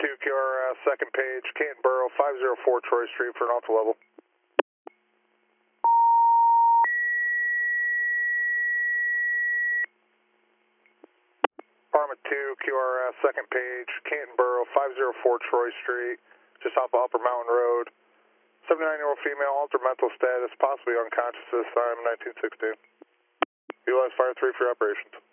2 QRS, second page, Canton Borough, 504 Troy Street for an alpha level. Arma 2 QRS, second page, Canton Borough, 504 Troy Street, just off of Upper Mountain Road. 79-year-old female, altered mental status, possibly unconscious at this time, 1916. Utilize Fire 3 for your operations.